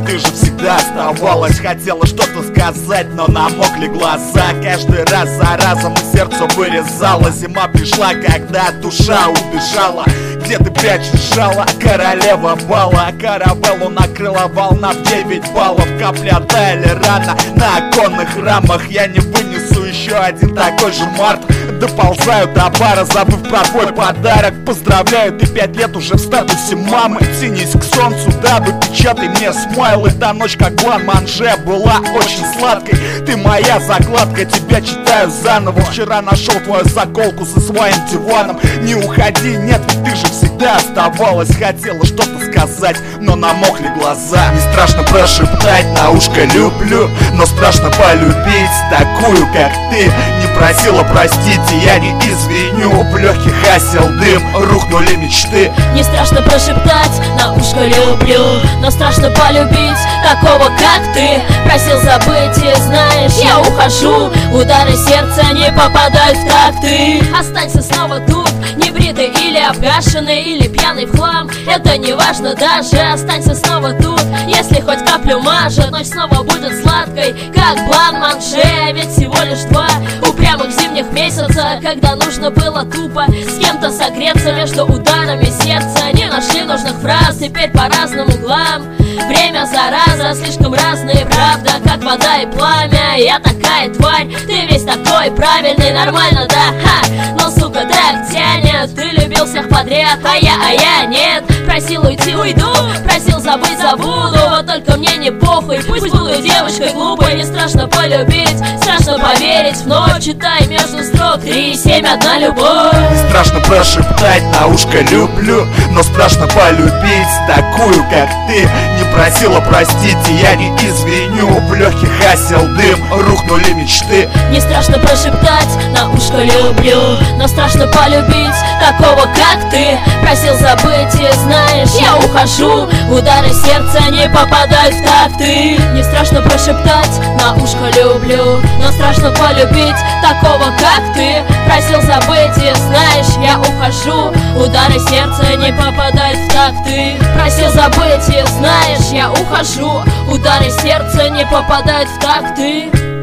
ты же всегда оставалась. Хотела что-то сказать, но намокли глаза. Каждый раз за разом и сердце вырезало. Зима пришла, когда душа убежала. Где ты прячешь жало, королева бала? Каравеллу накрыла волна в 9 баллов. Капля таяли рано на оконных рамах. Я не вынесу еще один такой же март. Доползаю до бара, забыв про твой подарок. Поздравляю, ты 5 лет уже в статусе мамы. Тянись к солнцу, дабы печатай мне смайлы. Та ночь, как блан-манже, была очень сладкой. Ты моя закладка, тебя читаю заново. Вчера нашел твою заколку со своим диваном. Не уходи, нет, ведь ты же всегда оставалась. Хотела что-то сказать, но намокли глаза. Не страшно прошептать на ушко люблю, но страшно полюбить такую, как ты. Не просила простить, и я не извиню. В легких осел дым, рухнули мечты. Не страшно прошептать на ушко люблю, но страшно полюбить такого, как ты. Просил забыть, и знаешь, я ухожу. Удары сердца не попадают в такты. Останься снова тут, небритый или обгашенный, или пьяный в хлам. Это не важно даже, останься снова тут. Если хоть каплю мажет, ночь снова будет сладкой, как блан-манже. Ведь всего лишь 2 упрямых зимних месяца, когда нужно было тупо с кем-то согреться. Между ударами сердца не нашли нужных фраз. Теперь по разным углам время зараза, слишком разные, правда, как вода и пламя. Я такая тварь, ты весь такой правильный, нормально, да, ха. Но, сука, так тянет, ты любил всех подряд, а я нет. Просил уйти, уйду, просил забыть, забуду. Вот только мне не похуй, пусть буду девочкой глупой. Не страшно полюбить, страшно поверить в ночь. Читай между строк 3, 7, 1 любовь. Не страшно прошептать на ушко люблю, но страшно полюбить такую, как ты. Не просила простить, и я не извиню. В легких осел дым, рухнули мечты. Не страшно прошептать на ушко люблю, но страшно полюбить такого, как ты. Просил забыть, и знаешь, я ухожу. Удары сердца не попадают в такты. Не страшно прошептать на ушко люблю, но страшно полюбить такого, как ты. Просил забыть, и знаешь, я ухожу. Удары сердца не попадают в такты. Просил забыть, и знаешь, я ухожу. Удары сердца не попадают в такты.